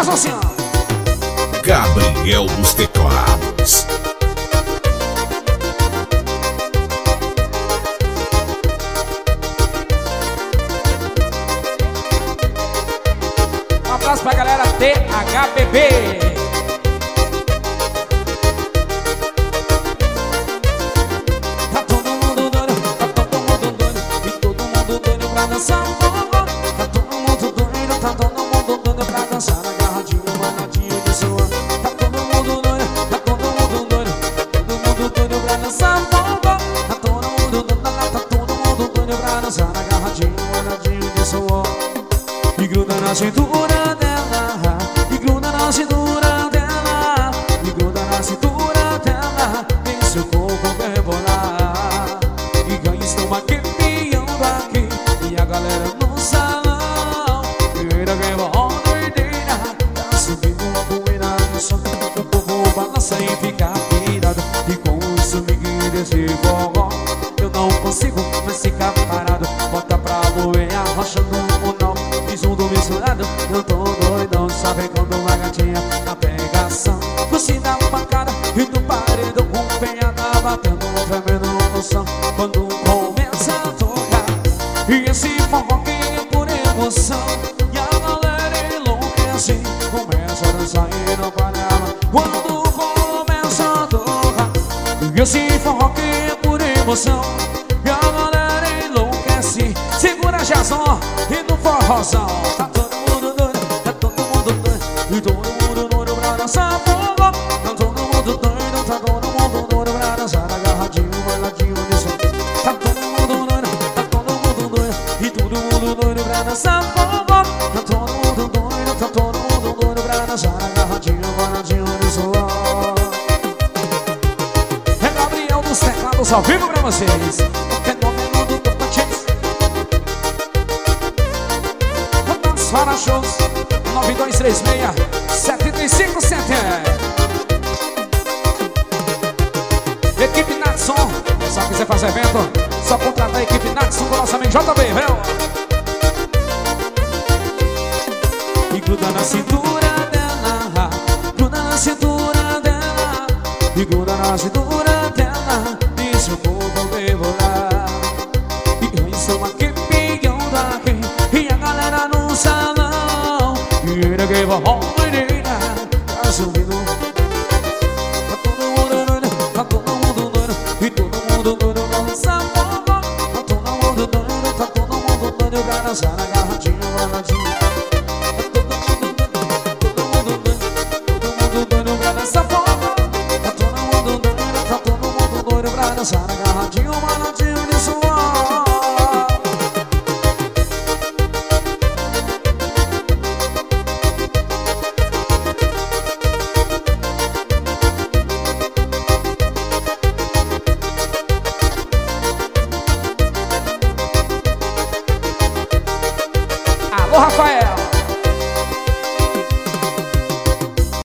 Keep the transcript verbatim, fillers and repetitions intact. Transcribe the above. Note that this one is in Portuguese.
Faz assim, ó. Gabriel dos Teclados. Um abraço pra galera T H B B. Tá todo mundo doido, tá todo mundo doido, e todo mundo doido pra dançar um forró. Tá todo mundo doido, tá todo mundo doido pra dançar agarradinho, manadinho de suor. Tá todo mundo doido, tá todo mundo doido, todo mundo doido pra dançar um forró. Tá todo mundo doido, tá todo mundo doido pra dançar agarradinho, manadinho de suor. E gruda na cintura dela, e gruda na cintura dela, e gruda na cintura dela, em seu corpo rebolar. E ganha estômago piando aqui, e a galera no salão. Primeira que rola doideira, tá subindo uma poeira no chão. O povo balança e fica virado, e com o swing desse forró eu não consigo mais ficar parado. Bota pra moer, arrochando o nó, junto misturado, eu tô doidão. Sabe quando uma gatinha na pegação, você dá uma pancada e no paredão com penhada batendo um tremendo no chão. Quando começa a tocar, e esse forró que é por emoção, e a galera enlouquece, começa a dançar e não para. Quando começa a tocar, e esse forró que é por emoção, e a galera enlouquece, segura Jason e no forrozão. Tá todo mundo doido, tá todo mundo doido, e todo mundo doido pra dançar forró. Tá todo mundo doido, tá todo mundo doido pra dançar agarradinho, bailadinho de som. Tá todo mundo doido, tá todo mundo doido, e todo mundo doido pra dançar forró. Tá todo mundo doido, tá todo mundo doido pra dançar agarradinho, bailadinho de som. É Gabriel dos Teclados ao vivo pra vocês. Fenômeno do Tocantins. Para shows nove dois três seis sete cinco sete. Equipe Natson, só quiser fazer evento, só contratar a equipe Natson com o nosso amigo J B, viu? E gruda na cintura dela, gruda na cintura dela, e gruda na cintura dela, e seu corpo devorar. E ganha uma equipe daqui, e a galera no salão. E ele que vai rolar, tá subindo. Tá todo mundo doido, tá todo mundo doido, e todo mundo doido pra dançar forró. Tá todo mundo doido, tá todo mundo doido pra dançar agarradinho, bailadinho. Tá todo mundo doido, todo mundo doido, todo mundo doido pra dançar forró. Tá todo mundo doido, tá todo mundo doido pra dançar agarradinho, bailadinho de suor. Alô, Rafael!